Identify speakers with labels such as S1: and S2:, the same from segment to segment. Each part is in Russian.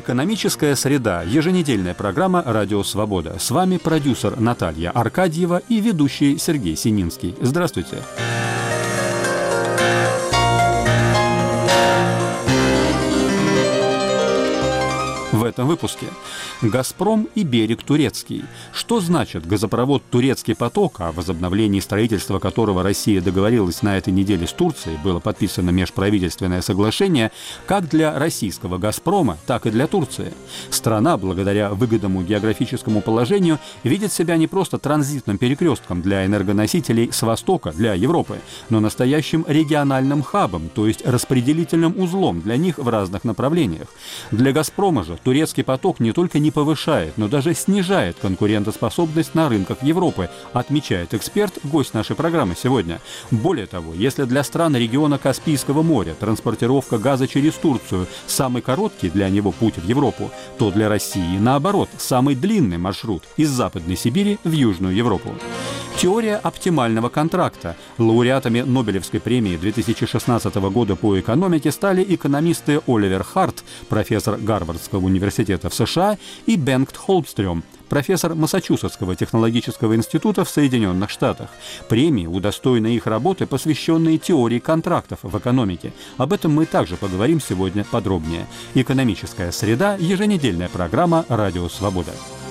S1: Экономическая среда. Еженедельная программа «Радио Свобода». С вами продюсер Наталья Аркадьева и ведущий Сергей Сининский. Здравствуйте. В этом выпуске «Газпром» и берег турецкий. Что значит газопровод «Турецкий поток», о возобновлении строительства которого Россия договорилась на этой неделе с Турцией, было подписано межправительственное соглашение как для российского «Газпрома», так и для Турции. Страна, благодаря выгодному географическому положению, видит себя не просто транзитным перекрестком для энергоносителей с востока, для Европы, но настоящим региональным хабом, то есть распределительным узлом для них в разных направлениях. Для «Газпрома» же «Турецкий поток» не только не повышает, но даже снижает конкурентоспособность на рынках Европы, отмечает эксперт, гость нашей программы сегодня. Более того, если для стран региона Каспийского моря транспортировка газа через Турцию самый короткий для него путь в Европу, то для России, наоборот, самый длинный маршрут из Западной Сибири в Южную Европу. Теория оптимального контракта. Лауреатами Нобелевской премии 2016 года по экономике стали экономисты Оливер Харт, профессор Гарвардского университета в США, и Бенгт Холмстрём, профессор Массачусетского технологического института в Соединенных Штатах. Премии удостоены их работы, посвященные теории контрактов в экономике. Об этом мы также поговорим сегодня подробнее. Экономическая среда. Еженедельная программа «Радио Свобода».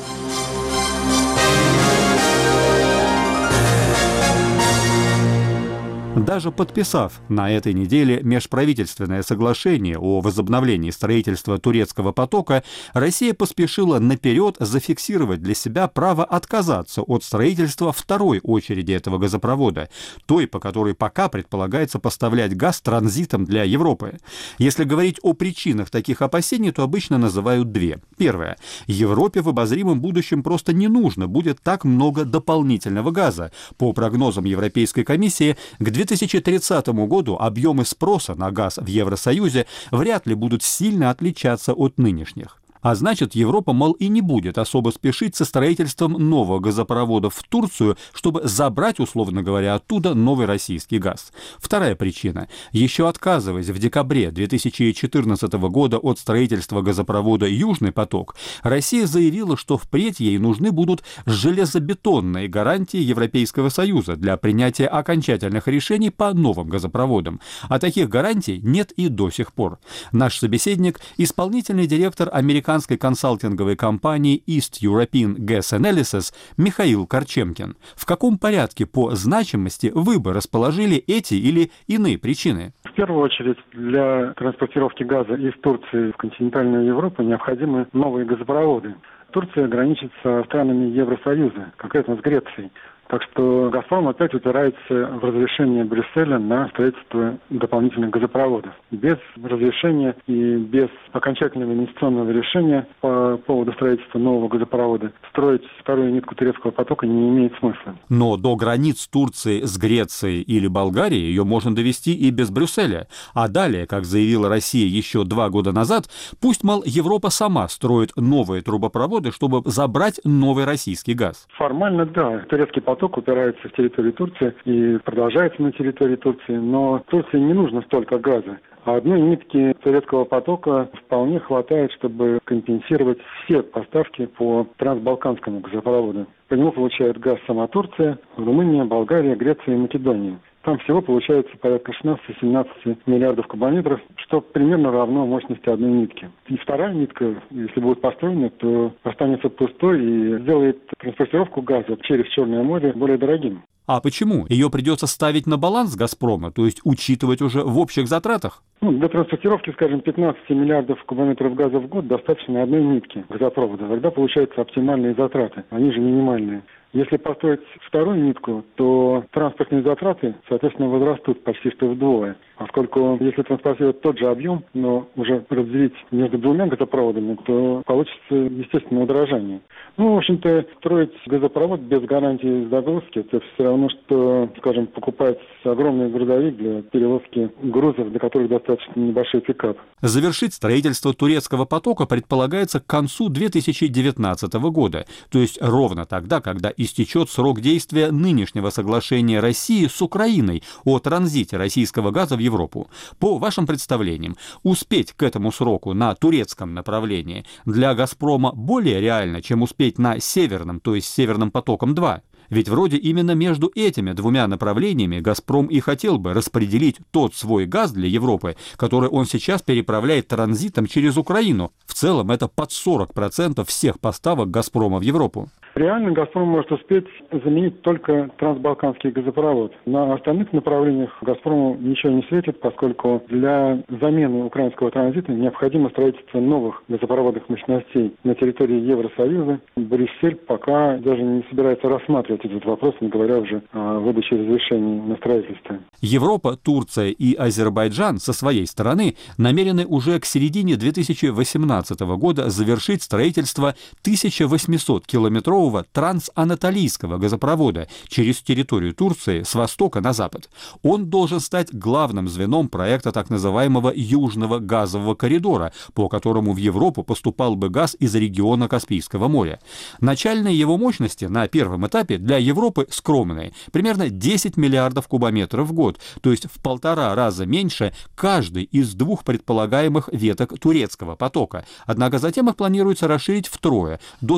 S1: Даже подписав на этой неделе межправительственное соглашение о возобновлении строительства турецкого потока, Россия поспешила наперед зафиксировать для себя право отказаться от строительства второй очереди этого газопровода, той, по которой пока предполагается поставлять газ транзитом для Европы. Если говорить о причинах таких опасений, то обычно называют две. Первое. Европе в обозримом будущем просто не нужно будет так много дополнительного газа. По прогнозам Европейской комиссии, к 2030 году объемы спроса на газ в Евросоюзе вряд ли будут сильно отличаться от нынешних. А значит, Европа, мол, и не будет особо спешить со строительством нового газопровода в Турцию, чтобы забрать, условно говоря, оттуда новый российский газ. Вторая причина. Еще отказываясь в декабре 2014 года от строительства газопровода «Южный поток», Россия заявила, что впредь ей нужны будут железобетонные гарантии Европейского Союза для принятия окончательных решений по новым газопроводам. А таких гарантий нет и до сих пор. Наш собеседник – исполнительный директор американской консалтинговой компании East European Gas Analysis Михаил Корчемкин. В каком порядке по значимости вы бы расположили эти или иные причины?
S2: В первую очередь, для транспортировки газа из Турции в континентальную Европу необходимы новые газопроводы. Турция граничит со странами Евросоюза, конкретно с Грецией. Так что «Газпром» опять упирается в разрешение Брюсселя на строительство дополнительных газопроводов. Без разрешения и без окончательного инвестиционного решения по поводу строительства нового газопровода строить вторую нитку турецкого потока не имеет смысла.
S1: Но до границ Турции с Грецией или Болгарией ее можно довести и без Брюсселя. А далее, как заявила Россия еще 2 года назад, пусть, мол, Европа сама строит новые трубопроводы, чтобы забрать новый российский газ.
S2: Формально, да. Турецкий поток упирается в территорию Турции и продолжается на территории Турции, но Турции не нужно столько газа. А одной нитки турецкого потока вполне хватает, чтобы компенсировать все поставки по трансбалканскому газопроводу. По нему получает газ сама Турция, Румыния, Болгария, Греция и Македония. Там всего получается порядка 16-17 миллиардов кубометров, что примерно равно мощности одной нитки. И вторая нитка, если будет построена, то останется пустой и сделает транспортировку газа через Черное море более дорогим.
S1: А почему? Ее придется ставить на баланс «Газпрома», то есть учитывать уже в общих затратах?
S2: Для транспортировки, скажем, 15 миллиардов кубометров газа в год достаточно одной нитки газопровода. Тогда получаются оптимальные затраты, они же минимальные. Если построить вторую нитку, то транспортные затраты, соответственно, возрастут почти что вдвое. Поскольку если транспортировать тот же объем, но уже разделить между двумя газопроводами, то получится, естественно, удорожание. В общем-то, строить газопровод без гарантии загрузки, это все равно, что, скажем, покупать огромный грузовик для перевозки грузов, для которых достаточно достаточно небольшой пикап.
S1: Завершить строительство турецкого потока предполагается к концу 2019 года, то есть ровно тогда, когда истечет срок действия нынешнего соглашения России с Украиной о транзите российского газа в Европу. По вашим представлениям, успеть к этому сроку на турецком направлении для «Газпрома» более реально, чем успеть на северном, то есть «Северным потоком-2»? Ведь вроде именно между этими двумя направлениями «Газпром» и хотел бы распределить тот свой газ для Европы, который он сейчас переправляет транзитом через Украину. В целом это под 40% всех поставок «Газпрома» в Европу.
S2: Реально «Газпром» может успеть заменить только трансбалканский газопровод. На остальных направлениях «Газпрому» ничего не светит, поскольку для замены украинского транзита необходимо строительство новых газопроводных мощностей на территории Евросоюза. Брюссель пока даже не собирается рассматривать этот вопрос, не говоря уже о выдаче разрешений на строительство.
S1: Европа, Турция и Азербайджан со своей стороны намерены уже к середине 2018 года завершить строительство 1800-километрового трансанатолийского газопровода через территорию Турции с востока на запад. Он должен стать главным звеном проекта так называемого Южного газового коридора, по которому в Европу поступал бы газ из региона Каспийского моря. Начальные его мощности на первом этапе для Европы скромные, примерно 10 миллиардов кубометров в год, то есть в 1,5 раза меньше каждой из двух предполагаемых веток турецкого потока. Однако затем их планируется расширить втрое, до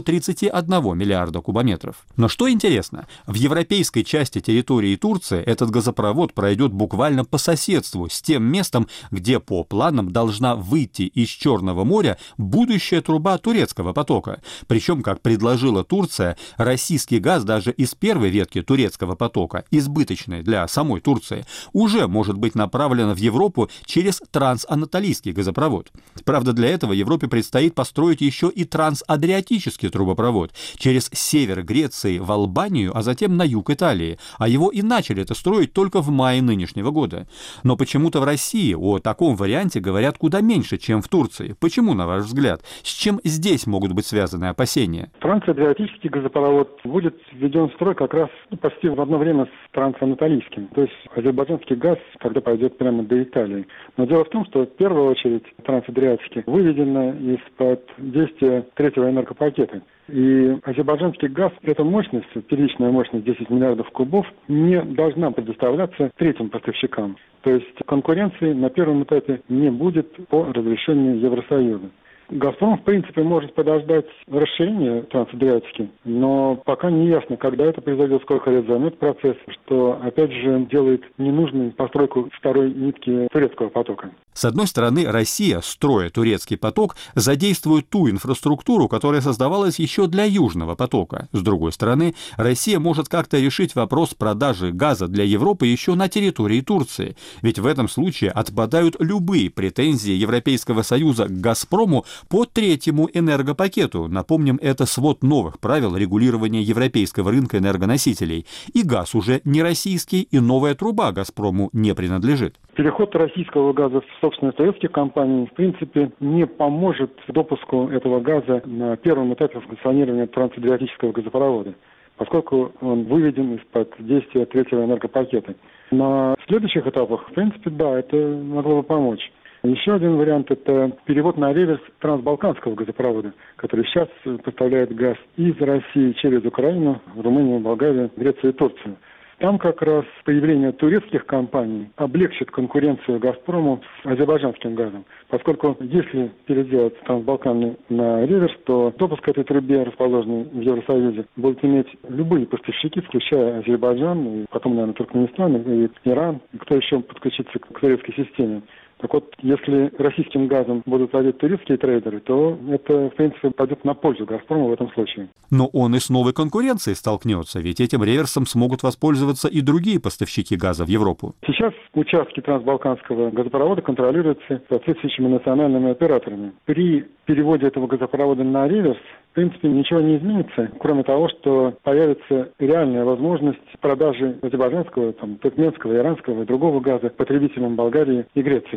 S1: 31 миллиарда кубометров. Но что интересно, в европейской части территории Турции этот газопровод пройдет буквально по соседству с тем местом, где по планам должна выйти из Черного моря будущая труба турецкого потока. Причем, как предложила Турция, российский газ даже из первой ветки турецкого потока, избыточной для самой Турции, уже может быть направлен в Европу через трансанатолийский газопровод. Правда, для этого Европе предстоит построить еще и трансадриатический трубопровод через север Греции в Албанию, а затем на юг Италии, а его и начали это строить только в мае нынешнего года. Но почему-то в России о таком варианте говорят куда меньше, чем в Турции. Почему, на ваш взгляд? С чем здесь могут быть связаны опасения?
S2: Трансадриатический газопровод будет введен в строй как раз почти в одно время с трансанатолийским. То есть азербайджанский газ, когда пойдет прямо до Италии. Но дело в том, что в первую очередь трансадриатский выведено из-под действия третьего энергопакета. И азербайджанский газ, эта мощность, первичная мощность 10 миллиардов кубов, не должна предоставляться третьим поставщикам. То есть конкуренции на первом этапе не будет по разрешению Евросоюза. «Газпром», в принципе, может подождать расширения трансадриатики, но пока не ясно, когда это произойдет, сколько лет займет процесс, что, опять же, делает ненужной постройку второй нитки турецкого потока.
S1: С одной стороны, Россия, строя турецкий поток, задействует ту инфраструктуру, которая создавалась еще для Южного потока. С другой стороны, Россия может как-то решить вопрос продажи газа для Европы еще на территории Турции. Ведь в этом случае отпадают любые претензии Европейского Союза к «Газпрому» по третьему энергопакету. Напомним, это свод новых правил регулирования европейского рынка энергоносителей. И газ уже не российский, и новая труба «Газпрому» не принадлежит.
S2: Переход российского газа в собственность турецких компаний, в принципе, не поможет допуску этого газа на первом этапе функционирования трансадриатического газопровода, поскольку он выведен из-под действия третьего энергопакета. На следующих этапах, в принципе, да, это могло бы помочь. Еще один вариант – это перевод на реверс трансбалканского газопровода, который сейчас поставляет газ из России через Украину, Румынию, Болгарию, Грецию и Турцию. Там как раз появление турецких компаний облегчит конкуренцию «Газпрому» с азербайджанским газом. Поскольку если переделать трансбалканы на реверс, то допуск к этой трубе, расположенной в Евросоюзе, будут иметь любые поставщики, включая Азербайджан, и потом, наверное, Туркменистан, и Иран, и кто еще подключится к турецкой системе. Так вот, если российским газом будут владеть турецкие трейдеры, то это, в принципе, пойдет на пользу «Газпрому» в этом случае.
S1: Но он и с новой конкуренцией столкнется, ведь этим реверсом смогут воспользоваться и другие поставщики газа в Европу.
S2: Сейчас участки трансбалканского газопровода контролируются соответствующими национальными операторами. При переводе этого газопровода на реверс, в принципе, ничего не изменится, кроме того, что появится реальная возможность продажи азербайджанского, туркменского, иранского и другого газа потребителям Болгарии и Греции.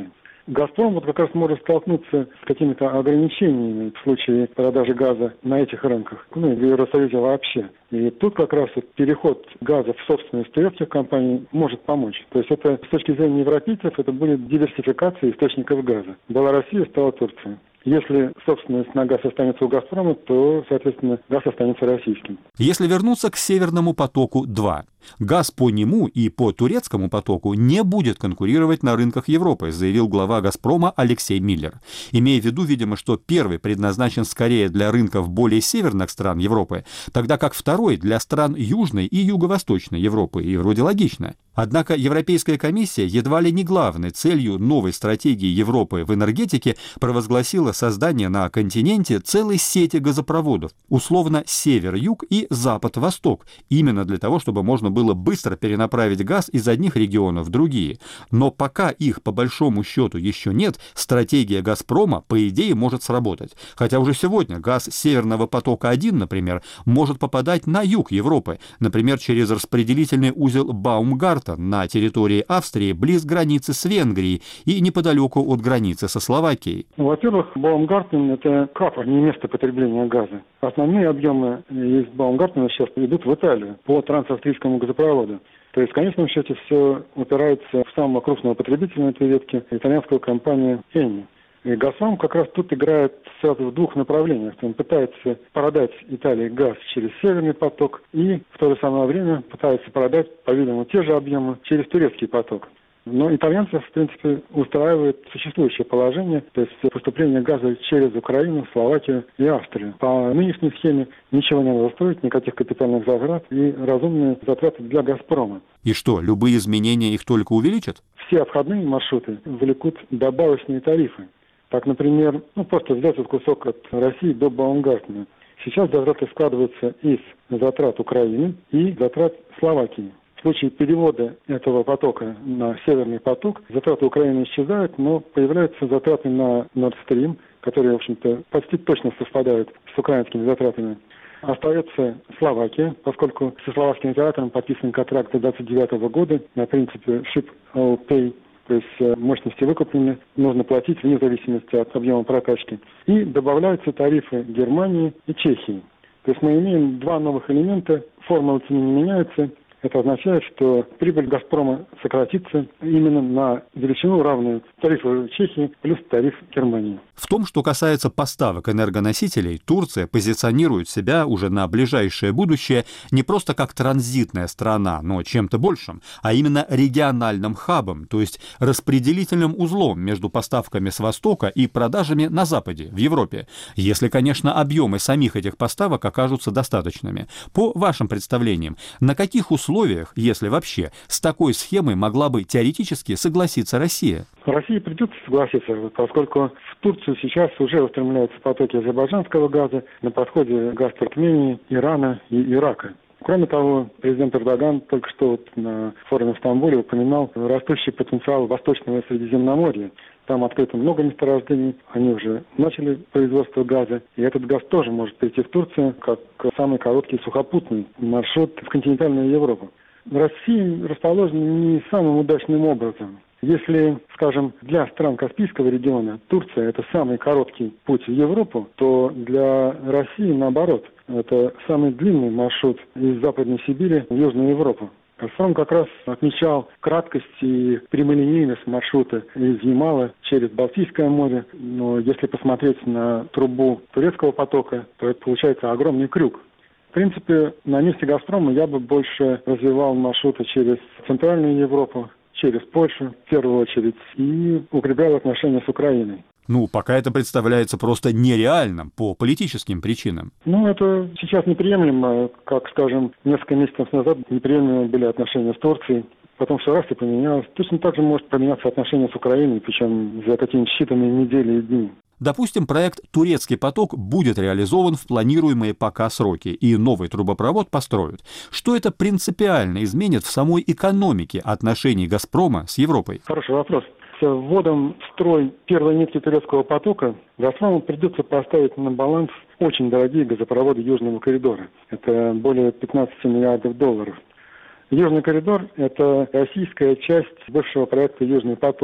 S2: «Газпром» вот как раз может столкнуться с какими-то ограничениями в случае продажи газа на этих рынках, ну и в Евросоюзе вообще. И тут как раз вот переход газа в собственность турецких компаний может помочь. То есть это с точки зрения европейцев это будет диверсификация источников газа. Была Россия, стала Турция. Если собственность на газ останется у «Газпрома», то, соответственно, газ останется российским.
S1: Если вернуться к «Северному потоку-2», газ по нему и по турецкому потоку не будет конкурировать на рынках Европы, заявил глава «Газпрома» Алексей Миллер. Имея в виду, видимо, что первый предназначен скорее для рынков более северных стран Европы, тогда как второй для стран Южной и Юго-Восточной Европы, и вроде логично. Однако Европейская комиссия едва ли не главной целью новой стратегии Европы в энергетике провозгласила создание на континенте целой сети газопроводов, условно север-юг и запад-восток, именно для того, чтобы можно было быстро перенаправить газ из одних регионов в другие. Но пока их по большому счету еще нет, стратегия «Газпрома» по идее может сработать. Хотя уже сегодня газ «Северного потока-1», например, может попадать на юг Европы, например, через распределительный узел Баумгартен на территории Австрии близ границы с Венгрией и неподалеку от границы со Словакией.
S2: Во-первых, Баумгартен – это капа, не место потребления газа. Основные объемы из Баумгартена сейчас идут в Италию по трансавстрийскому газопроводу. То есть в конечном счете все упирается в самого крупного потребителя на этой ветке, итальянскую компанию Eni. И «Газпром» как раз тут играет сразу в двух направлениях. Он пытается продать Италии газ через «Северный поток» и в то же самое время пытается продать, по-видимому, те же объемы через турецкий поток. Но итальянцев, в принципе, устраивает существующее положение, то есть поступление газа через Украину, Словакию и Австрию. По нынешней схеме ничего не надо строить, никаких капитальных затрат и разумные затраты для «Газпрома».
S1: И что, любые изменения их только увеличат?
S2: Все обходные маршруты влекут добавочные тарифы. Так, например, просто взять вот кусок от России до Баумгартена. Сейчас затраты складываются из затрат Украины и затрат Словакии. В случае перевода этого потока на «Северный поток» затраты Украины исчезают, но появляются затраты на Nord Stream, которые, в общем-то, почти точно совпадают с украинскими затратами. Остается Словакия, поскольку со словацким оператором подписан контракт до 2029 года на принципе ship all pay. То есть мощности выкуплены, нужно платить вне зависимости от объема прокачки. И добавляются тарифы Германии и Чехии. То есть мы имеем два новых элемента, формула цены не меняется. Это означает, что прибыль «Газпрома» сократится именно на величину, равную тарифу Чехии плюс тариф Германии.
S1: В том, что касается поставок энергоносителей, Турция позиционирует себя уже на ближайшее будущее не просто как транзитная страна, но чем-то большим, а именно региональным хабом, то есть распределительным узлом между поставками с Востока и продажами на Западе, в Европе, если, конечно, объемы самих этих поставок окажутся достаточными. По вашим представлениям, на каких условиях, если вообще, с такой схемой могла бы теоретически согласиться Россия?
S2: России придется согласиться, поскольку в Турцию сейчас уже устремляются потоки азербайджанского газа, на подходе газ Туркмении, Ирана и Ирака. Кроме того, президент Эрдоган только что на форуме в Стамбуле упоминал растущий потенциал Восточного Средиземноморья. Там открыто много месторождений, они уже начали производство газа, и этот газ тоже может прийти в Турцию как самый короткий сухопутный маршрут в континентальную Европу. Россия расположена не самым удачным образом. Если, скажем, для стран Каспийского региона Турция – это самый короткий путь в Европу, то для России, наоборот, это самый длинный маршрут из Западной Сибири в Южную Европу. «Газпром» как раз отмечал краткость и прямолинейность маршрута из Ямала через Балтийское море. Но если посмотреть на трубу турецкого потока, то это получается огромный крюк. В принципе, на месте «Газпрома» я бы больше развивал маршруты через Центральную Европу, через Польшу, в первую очередь, и укреплял отношения с Украиной.
S1: Пока это представляется просто нереальным по политическим причинам.
S2: Это сейчас неприемлемо. Как, скажем, несколько месяцев назад неприемлемы были отношения с Турцией. Потом все раз и поменялось. Точно так же может поменяться отношения с Украиной, причем за какие-нибудь считанные недели и дни.
S1: Допустим, проект «Турецкий поток» будет реализован в планируемые пока сроки, и новый трубопровод построят. Что это принципиально изменит в самой экономике отношений «Газпрома» с Европой?
S2: Хороший вопрос. С вводом в строй первой нитки турецкого потока «Газпрому» придется поставить на баланс очень дорогие газопроводы Южного коридора. Это более 15 миллиардов долларов. Южный коридор – это российская часть бывшего проекта «Южный поток».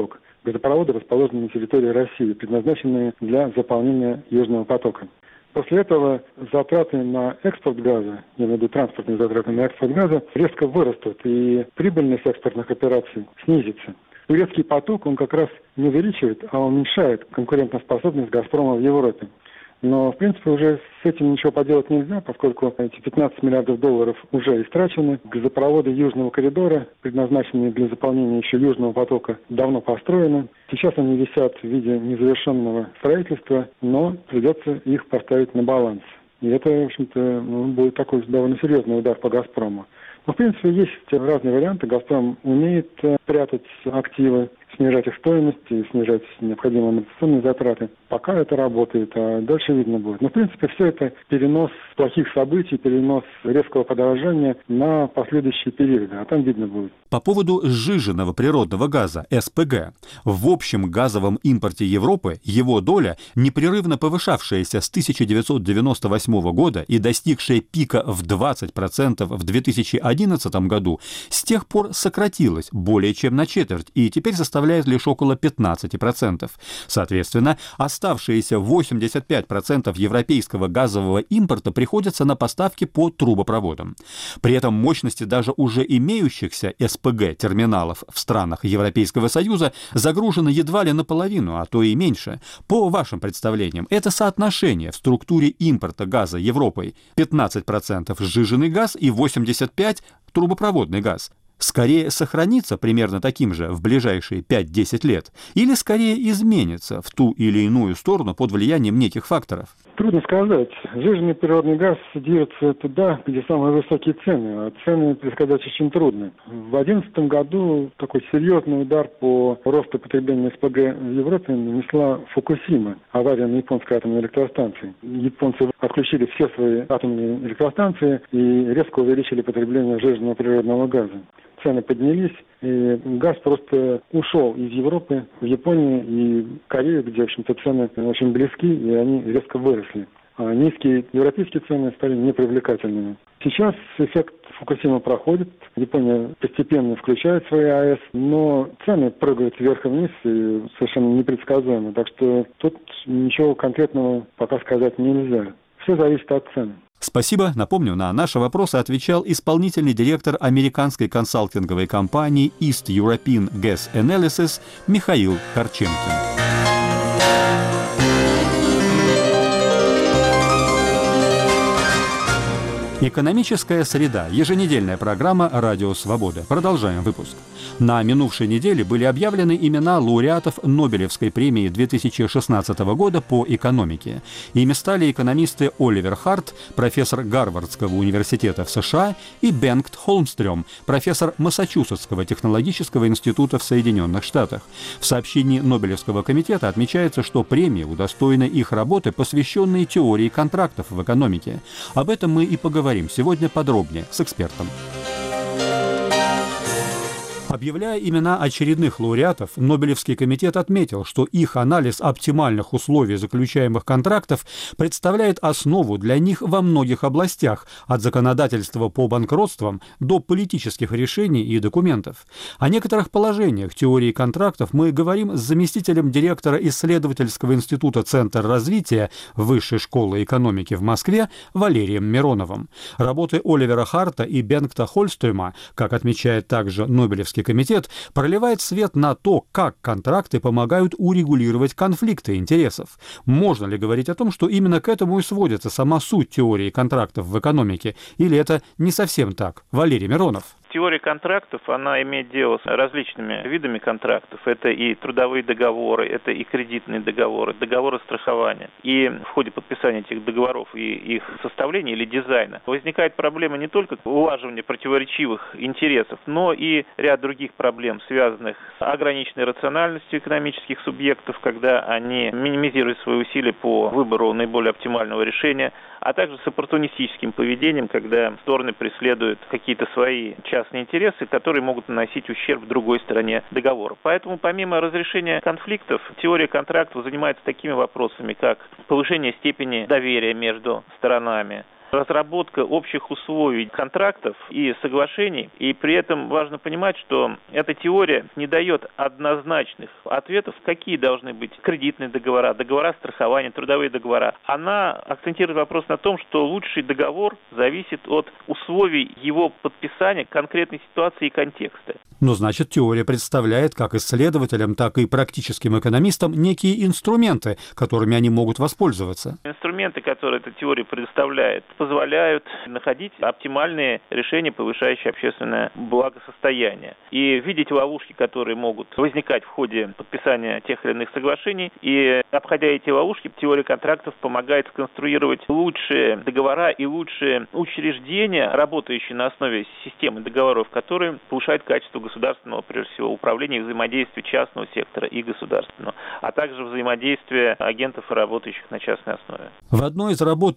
S2: газопроводы, расположенные на территории России, предназначенные для заполнения Южного потока. После этого затраты на экспорт газа, я имею в виду транспортные затраты на экспорт газа, резко вырастут, и прибыльность экспортных операций снизится. Турецкий поток, он как раз не увеличивает, а уменьшает конкурентоспособность «Газпрома» в Европе. Но, в принципе, уже с этим ничего поделать нельзя, поскольку эти 15 миллиардов долларов уже истрачены. Газопроводы Южного коридора, предназначенные для заполнения еще Южного потока, давно построены. Сейчас они висят в виде незавершенного строительства, но придется их поставить на баланс. И это, в общем-то, будет такой довольно серьезный удар по «Газпрому». Но, в принципе, есть разные варианты. «Газпром» умеет прятать активы, снижать их стоимость и снижать необходимые амортизационные затраты. Пока это работает, а дальше видно будет. Но, в принципе, все это перенос плохих событий, перенос резкого подорожания на последующие периоды, а там видно будет.
S1: По поводу сжиженного природного газа, СПГ. В общем газовом импорте Европы его доля, непрерывно повышавшаяся с 1998 года и достигшая пика в 20% в 2011 году, с тех пор сократилась более чем на четверть и теперь составляет лишь около 15%. Соответственно, оставшиеся 85% европейского газового импорта приходятся на поставки по трубопроводам. При этом мощности даже уже имеющихся СПГ-терминалов в странах Европейского Союза загружены едва ли наполовину, а то и меньше. По вашим представлениям, это соотношение в структуре импорта газа Европой 15% сжиженный газ и 85% трубопроводный газ. Скорее сохранится примерно таким же в ближайшие 5-10 лет или скорее изменится в ту или иную сторону под влиянием неких факторов?
S2: Трудно сказать. Сжиженный природный газ движется туда, где самые высокие цены, а цены предсказать очень трудно. В 2011 году такой серьезный удар по росту потребления СПГ в Европе нанесла Фукусима, авария на японской атомной электростанции. Японцы отключили все свои атомные электростанции и резко увеличили потребление сжиженного природного газа. Цены поднялись, и газ просто ушел из Европы в Японию и Корею, где, в общем-то, цены очень близки, и они резко выросли. А низкие европейские цены стали непривлекательными. Сейчас эффект Фукусимы проходит, Япония постепенно включает свои АЭС, но цены прыгают вверх и вниз и совершенно непредсказуемо. Так что тут ничего конкретного пока сказать нельзя. Все зависит от цен.
S1: Спасибо. Напомню, на наши вопросы отвечал исполнительный директор американской консалтинговой компании East European Gas Analysis Михаил Корченкин. Экономическая среда. Еженедельная программа «Радио Свобода». Продолжаем выпуск. На минувшей неделе были объявлены имена лауреатов Нобелевской премии 2016 года по экономике. Ими стали экономисты Оливер Харт, профессор Гарвардского университета в США, и Бенгт Холмстрём, профессор Массачусетского технологического института в Соединенных Штатах. В сообщении Нобелевского комитета отмечается, что премии удостоены их работы, посвященные теории контрактов в экономике. Об этом мы и поговорим сегодня подробнее с экспертом. Объявляя имена очередных лауреатов, Нобелевский комитет отметил, что их анализ оптимальных условий заключаемых контрактов представляет основу для них во многих областях, от законодательства по банкротствам до политических решений и документов. О некоторых положениях теории контрактов мы говорим с заместителем директора исследовательского института «Центр развития» Высшей школы экономики в Москве Валерием Мироновым. Работы Оливера Харта и Бенгта Холмстрёма, как отмечает также Нобелевский комитет, проливает свет на то, как контракты помогают урегулировать конфликты интересов. Можно ли говорить о том, что именно к этому и сводится сама суть теории контрактов в экономике, или это не совсем так? Валерий Миронов.
S3: Теория контрактов, она имеет дело с различными видами контрактов. Это и трудовые договоры, это и кредитные договоры, договоры страхования. И в ходе подписания этих договоров и их составления или дизайна возникает проблема не только улаживания противоречивых интересов, но и ряд других проблем, связанных с ограниченной рациональностью экономических субъектов, когда они минимизируют свои усилия по выбору наиболее оптимального решения, а также с оппортунистическим поведением, когда стороны преследуют какие-то свои частные интересы, которые могут наносить ущерб другой стороне договора. Поэтому помимо разрешения конфликтов, теория контрактов занимается такими вопросами, как повышение степени доверия между сторонами, разработка общих условий контрактов и соглашений. И при этом важно понимать, что эта теория не дает однозначных ответов, какие должны быть кредитные договора, договора страхования, трудовые договора. Она акцентирует вопрос на том, что лучший договор зависит от условий его подписания, конкретной ситуации и контекста.
S1: Но значит, теория представляет как исследователям, так и практическим экономистам некие инструменты, которыми они могут воспользоваться.
S3: Инструменты, которые эта теория предоставляет, позволяют находить оптимальные решения, повышающие общественное благосостояние. И видеть ловушки, которые могут возникать в ходе подписания тех или иных соглашений. И, обходя эти ловушки, теория контрактов помогает сконструировать лучшие договора и лучшие учреждения, работающие на основе системы договоров, которые повышают качество государственного, прежде всего, управления и взаимодействия частного сектора и государственного, а также взаимодействия агентов, работающих на частной основе.
S1: В одной из работ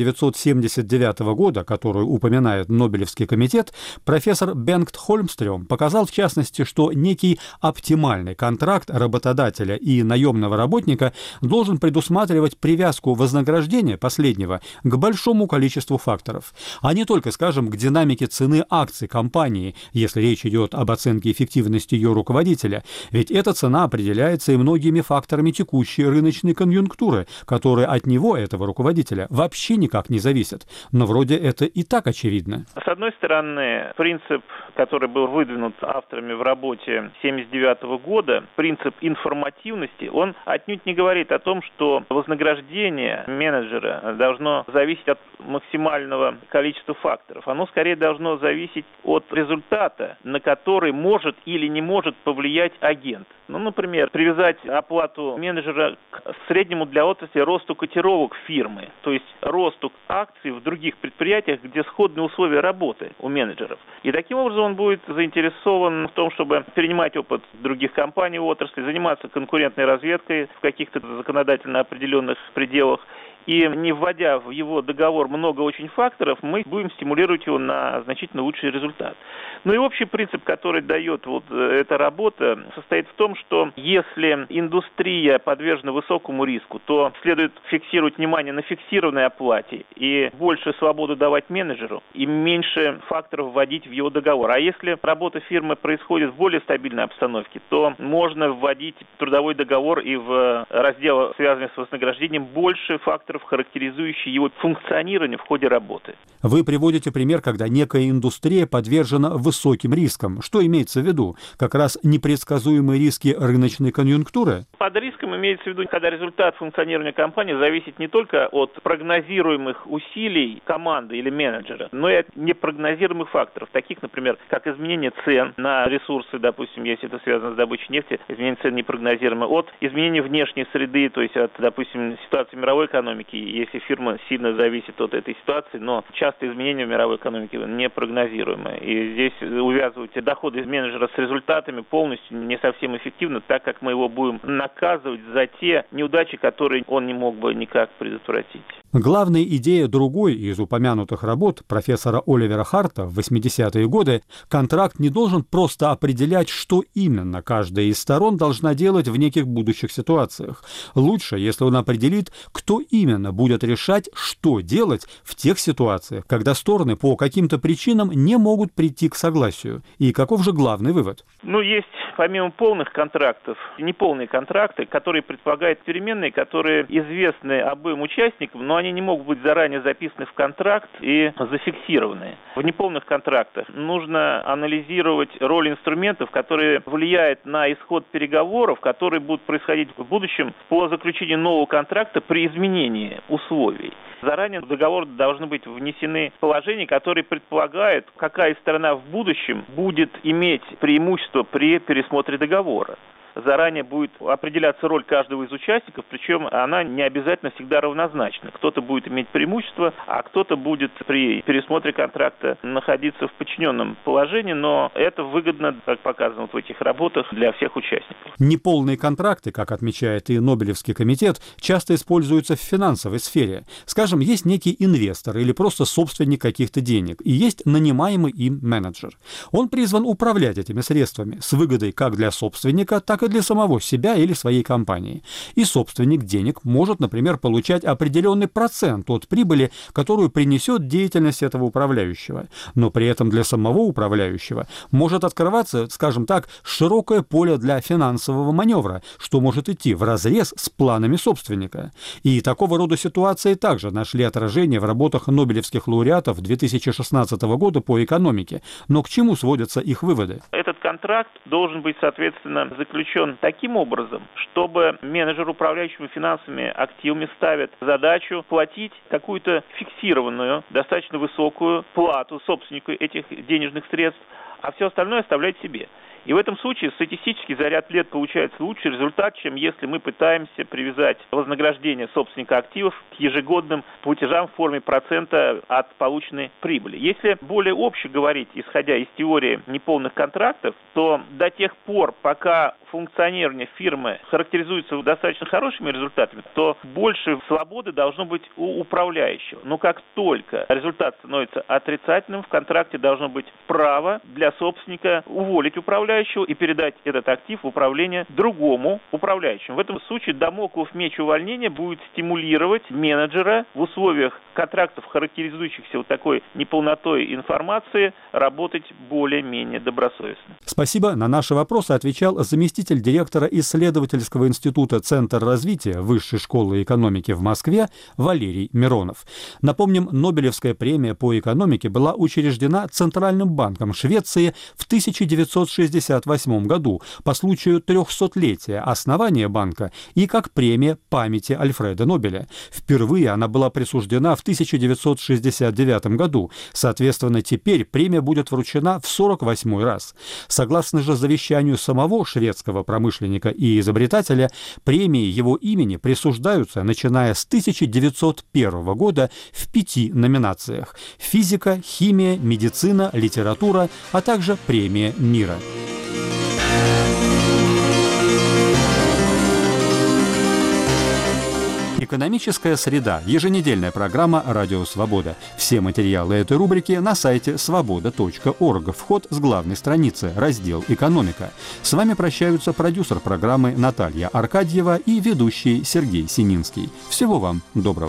S1: 1979 года, которую упоминает Нобелевский комитет, профессор Бенгт Хольмстрём показал, в частности, что некий оптимальный контракт работодателя и наемного работника должен предусматривать привязку вознаграждения последнего к большому количеству факторов, а не только, скажем, к динамике цены акций компании, если речь идет об оценке эффективности ее руководителя, ведь эта цена определяется и многими факторами текущей рыночной конъюнктуры, которые от него, этого руководителя, вообще никак не зависят. Но вроде это и так очевидно.
S3: С одной стороны, принцип, который был выдвинут авторами в работе 1979 года, принцип информативности, он отнюдь не говорит о том, что вознаграждение менеджера должно зависеть от максимального количества факторов. Оно скорее должно зависеть от результата, на который может или не может повлиять агент. Например, привязать оплату менеджера к среднему для отрасли росту котировок фирмы, то есть росту акций в других предприятиях, где сходные условия работы у менеджеров. И таким образом он будет заинтересован в том, чтобы перенимать опыт других компаний в отрасли, заниматься конкурентной разведкой в каких-то законодательно определенных пределах. И не вводя в его договор много очень факторов, мы будем стимулировать его на значительно лучший результат. И общий принцип, который дает эта работа, состоит в том, что если индустрия подвержена высокому риску, то следует фиксировать внимание на фиксированной оплате и больше свободу давать менеджеру, и меньше факторов вводить в его договор. А если работа фирмы происходит в более стабильной обстановке, то можно вводить в трудовой договор и в раздел, связанный с вознаграждением, больше факторов, характеризующие его функционирование в ходе работы.
S1: Вы приводите пример, когда некая индустрия подвержена высоким рискам. Что имеется в виду? Как раз непредсказуемые риски рыночной конъюнктуры?
S3: Под риском имеется в виду, когда результат функционирования компании зависит не только от прогнозируемых усилий команды или менеджера, но и от непрогнозируемых факторов, таких, например, как изменение цен на ресурсы, допустим, если это связано с добычей нефти, изменение цен непрогнозируемо, от изменения внешней среды, то есть от, допустим, ситуации мировой экономики, если фирма сильно зависит от этой ситуации, но часто изменения в мировой экономике непрогнозируемы. И здесь увязывать доходы из менеджера с результатами полностью не совсем эффективно, так как мы его будем наказывать за те неудачи, которые он не мог бы никак предотвратить.
S1: Главная идея другой из упомянутых работ профессора Оливера Харта в 80-е годы – контракт не должен просто определять, что именно каждая из сторон должна делать в неких будущих ситуациях. Лучше, если он определит, кто именно будет решать, что делать в тех ситуациях, когда стороны по каким-то причинам не могут прийти к согласию. И каков же главный вывод?
S3: Есть помимо полных контрактов, неполные контракты, которые предполагают переменные, которые известны обоим участникам, но они не могут быть заранее записаны в контракт и зафиксированы. В неполных контрактах нужно анализировать роль инструментов, которые влияют на исход переговоров, которые будут происходить в будущем по заключению нового контракта при изменении условий. Заранее в договор должны быть внесены положения, которые предполагают, какая сторона в будущем будет иметь преимущество при пересмотре договора. Заранее будет определяться роль каждого из участников, причем она не обязательно всегда равнозначна. Кто-то будет иметь преимущество, а кто-то будет при пересмотре контракта находиться в подчиненном положении, но это выгодно, как показано в этих работах, для всех участников.
S1: Неполные контракты, как отмечает и Нобелевский комитет, часто используются в финансовой сфере. Скажем, есть некий инвестор или просто собственник каких-то денег, и есть нанимаемый им менеджер. Он призван управлять этими средствами с выгодой как для собственника, так и только для самого себя или своей компании. И собственник денег может, например, получать определенный процент от прибыли, которую принесет деятельность этого управляющего. Но при этом для самого управляющего может открываться, скажем так, широкое поле для финансового маневра, что может идти вразрез с планами собственника. И такого рода ситуации также нашли отражение в работах нобелевских лауреатов 2016 года по экономике. Но к чему сводятся их выводы?
S3: Этот контракт должен быть, соответственно, заключен таким образом, чтобы менеджер, управляющий финансовыми активами, ставит задачу платить какую-то фиксированную, достаточно высокую плату собственнику этих денежных средств, а все остальное оставлять себе. И в этом случае статистически за ряд лет получается лучший результат, чем если мы пытаемся привязать вознаграждение собственника активов к ежегодным платежам в форме процента от полученной прибыли. Если более обще говорить, исходя из теории неполных контрактов, то до тех пор, пока функционирование фирмы характеризуется достаточно хорошими результатами, то больше свободы должно быть у управляющего. Но как только результат становится отрицательным, в контракте должно быть право для собственника уволить управляющего и передать этот актив в управление другому управляющему. В этом случае дамоклов меч увольнения будет стимулировать менеджера в условиях контрактов, характеризующихся вот такой неполнотой информации, работать более-менее добросовестно.
S1: Спасибо. На наши вопросы отвечал заместитель директора исследовательского института «Центр развития Высшей школы экономики в Москве» Валерий Миронов. Напомним, Нобелевская премия по экономике была учреждена Центральным банком Швеции в 1968 году по случаю 300-летия основания банка и как премия памяти Альфреда Нобеля. Впервые она была присуждена в 1969 году. Соответственно, теперь премия будет вручена в 48-й раз. Согласно же завещанию самого шведского промышленника и изобретателя, премии его имени присуждаются, начиная с 1901 года, в 5 номинациях: физика, химия, медицина, литература, а также премия мира. Экономическая среда. Еженедельная программа «Радио Свобода». Все материалы этой рубрики на сайте svoboda.org. Вход с главной страницы. Раздел «Экономика». С вами прощаются продюсер программы Наталья Аркадьева и ведущий Сергей Сининский. Всего вам доброго.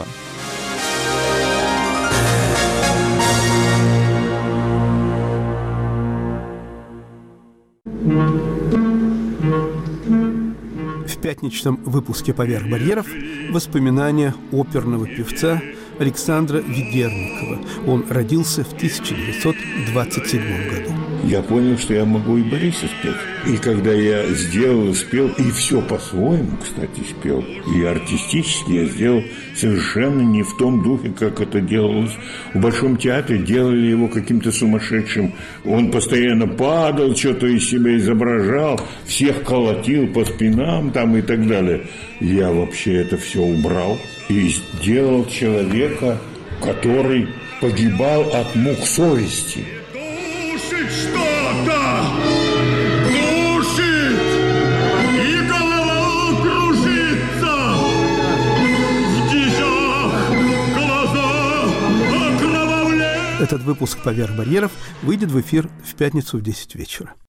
S4: В пятничном выпуске «Поверх барьеров» воспоминания оперного певца Александра Ведерникова. Он родился в 1927 году.
S5: Я понял, что я могу и Бориса спеть. И когда я сделал, спел, и все по-своему, кстати, спел, и артистически я сделал совершенно не в том духе, как это делалось в Большом театре. Делали его каким-то сумасшедшим. Он постоянно падал, что-то из себя изображал, всех колотил по спинам там и так далее. Я вообще это все убрал и сделал человека, который погибал от мук совести.
S6: Душит что-то! Душит! И голова кружится! В дичах глаза окровавляют!
S4: Этот выпуск «Поверх барьеров» выйдет в эфир в пятницу в 10 вечера.